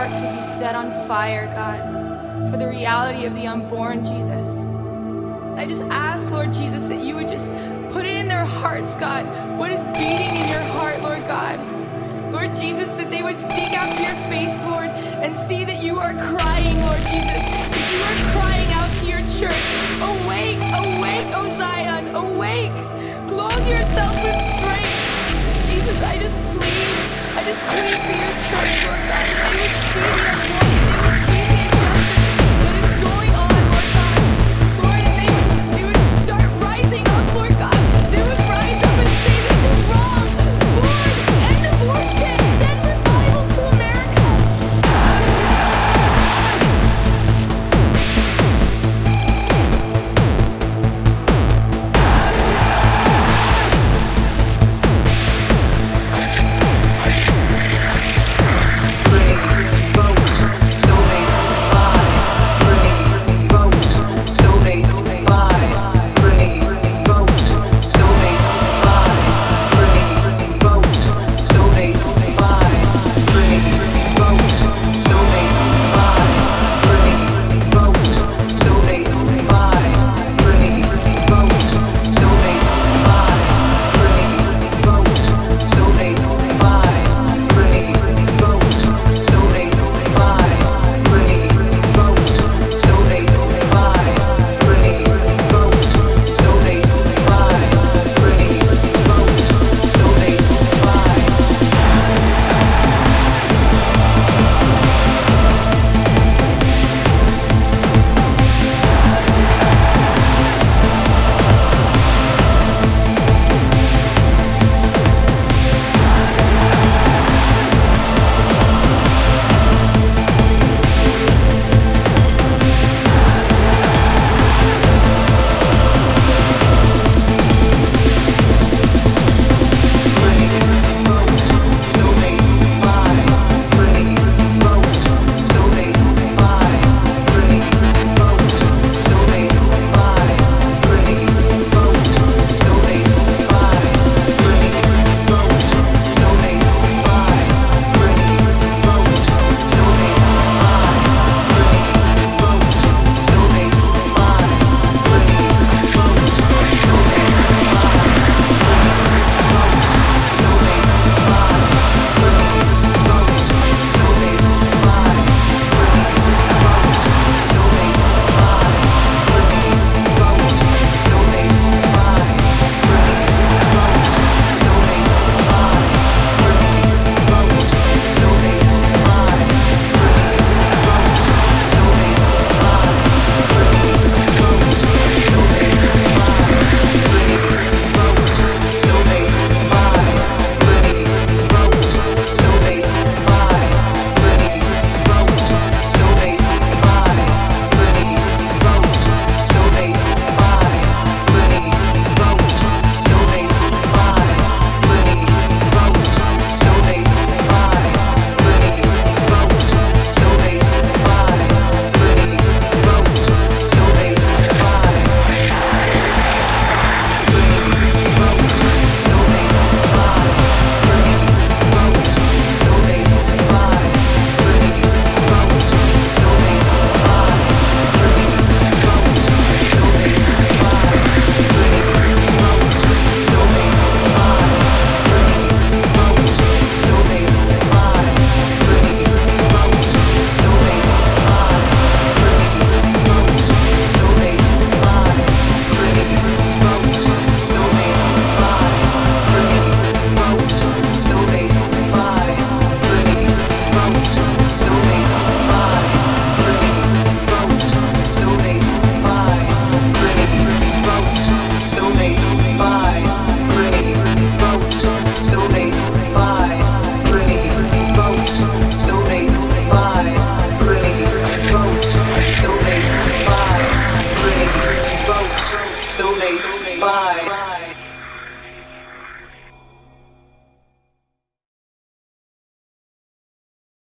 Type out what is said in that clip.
hearts would be set on fire, God, for the reality of the unborn, Jesus. I just ask, Lord Jesus, that you would just put it in their hearts, God, what is beating in your heart, Lord God. Lord Jesus, that they would seek after your face, Lord, and see that you are crying, Lord Jesus, that you are crying out to your church. Awake, awake, O Zion, awake. Clothe yourself with strength. Jesus, I just plead for your church, Lord God, that they would see the unborn